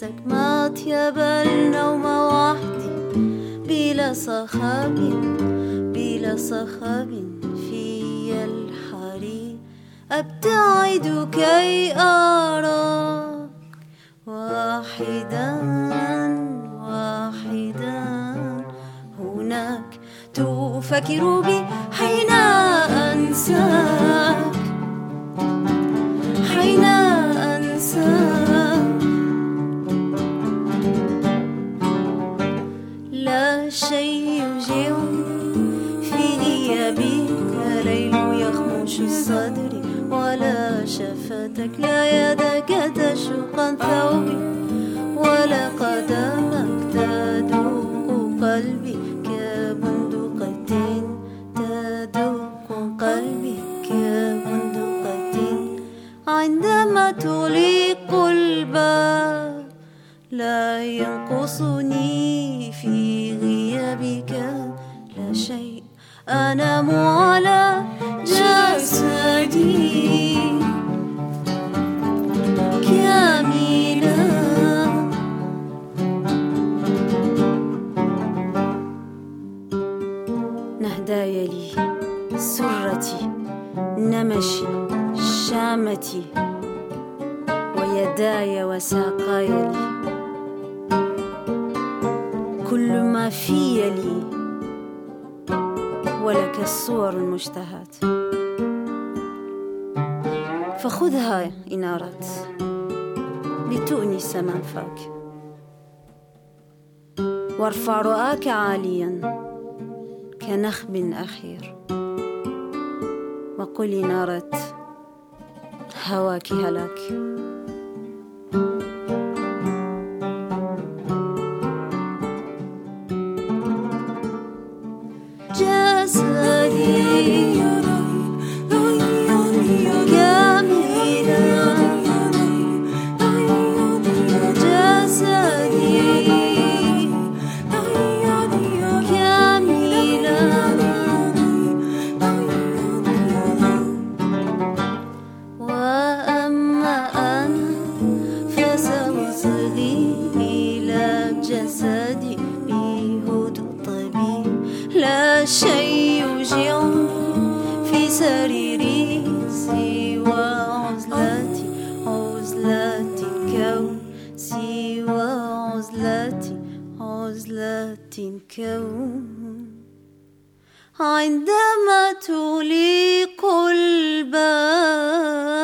نفسك ما أطيب النوم وحدي بلا صخب بلا صخب في الحريق أبتعد كي أراك واحدا واحدا هناك تفكر بي حين أنساك حين أنساك لا شيء يوجعني في غيابك ليل يخمش صدري ولا شفتك لا يدك تشق ثوبي ولا قدمك تدق قلبي كبندقة تدق قلبي كبندقة عندما تغلق الباب لا ينقصني في غيابك لا شيء أنام على جسدي كاملا نهداي لي سرتي نمشي شامتي ويداي وساقاي لي كل ما في لي ولك الصور المشتهات فخذها إن أردت لتؤنس منفاك وارفع رؤاك عاليا كنخب أخير وقل إن أردت هواك هلاك جسدي جسدي بهدوء طبيب لا شيء يوجعني في سريري سوى عزلتي عزلة الكون سوى عزلة الكون عندما تغلق الباب